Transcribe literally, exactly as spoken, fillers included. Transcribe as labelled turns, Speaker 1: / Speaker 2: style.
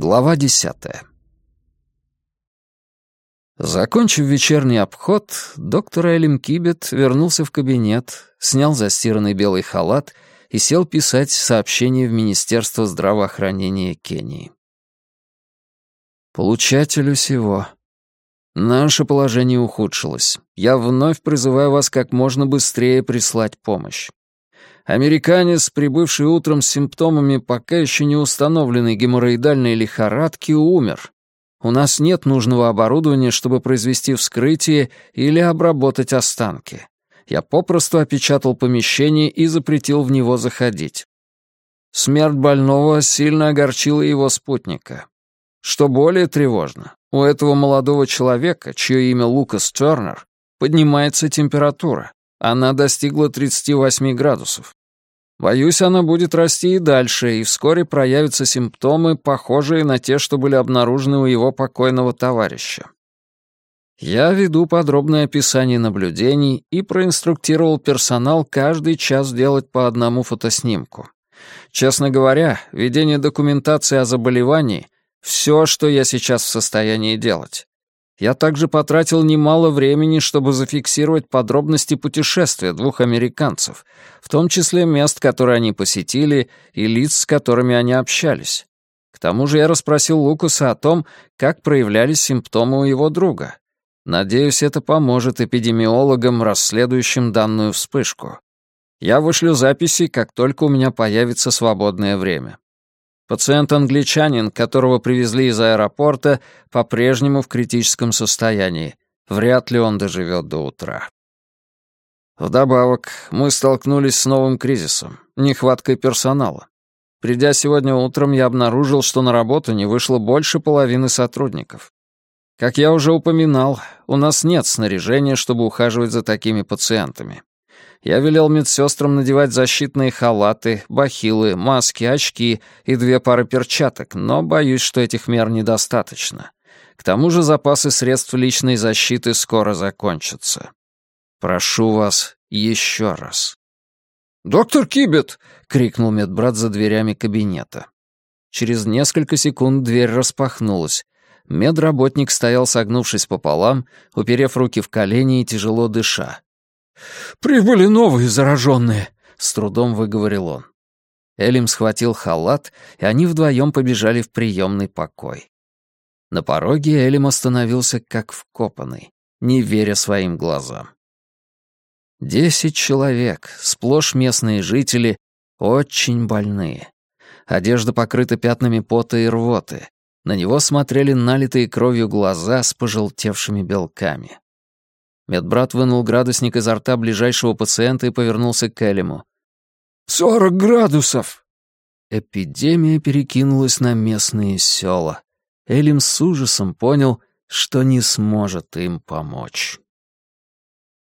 Speaker 1: Глава десятая. Закончив вечерний обход, доктор Элим Кибет вернулся в кабинет, снял застиранный белый халат и сел писать сообщение в Министерство здравоохранения Кении. Получателю сего. Наше положение ухудшилось. Я вновь призываю вас как можно быстрее прислать помощь. Американец, прибывший утром с симптомами пока еще не установленной геморроидальной лихорадки, умер. У нас нет нужного оборудования, чтобы произвести вскрытие или обработать останки. Я попросту опечатал помещение и запретил в него заходить. Смерть больного сильно огорчила его спутника. Что более тревожно, у этого молодого человека, чье имя Лукас Тернер, поднимается температура. Она достигла тридцати восьми градусов. Боюсь, она будет расти и дальше, и вскоре проявятся симптомы, похожие на те, что были обнаружены у его покойного товарища. Я веду подробное описание наблюдений и проинструктировал персонал каждый час делать по одному фотоснимку. Честно говоря, ведение документации о заболевании — все, что я сейчас в состоянии делать. Я также потратил немало времени, чтобы зафиксировать подробности путешествия двух американцев, в том числе мест, которые они посетили, и лиц, с которыми они общались. К тому же я расспросил Лукаса о том, как проявлялись симптомы у его друга. Надеюсь, это поможет эпидемиологам, расследующим данную вспышку. Я вышлю записи, как только у меня появится свободное время. Пациент-англичанин, которого привезли из аэропорта, по-прежнему в критическом состоянии. Вряд ли он доживет до утра. Вдобавок, мы столкнулись с новым кризисом — нехваткой персонала. Придя сегодня утром, я обнаружил, что на работу не вышло больше половины сотрудников. Как я уже упоминал, у нас нет снаряжения, чтобы ухаживать за такими пациентами. Я велел медсестрам надевать защитные халаты, бахилы, маски, очки и две пары перчаток, но боюсь, что этих мер недостаточно. К тому же запасы средств личной защиты скоро закончатся. Прошу вас еще раз. «Доктор Кибет!» — крикнул медбрат за дверями кабинета. Через несколько секунд дверь распахнулась. Медработник стоял, согнувшись пополам, уперев руки в колени и тяжело дыша. «Прибыли новые зараженные», — с трудом выговорил он. Элим схватил халат, и они вдвоем побежали в приемный покой. На пороге Элим остановился как вкопанный, не веря своим глазам. Десять человек, сплошь местные жители, очень больные. Одежда покрыта пятнами пота и рвоты. На него смотрели налитые кровью глаза с пожелтевшими белками. Медбрат вынул градусник изо рта ближайшего пациента и повернулся к Элиму. «Сорок градусов!» Эпидемия перекинулась на местные села. Элим с ужасом понял, что не сможет им помочь.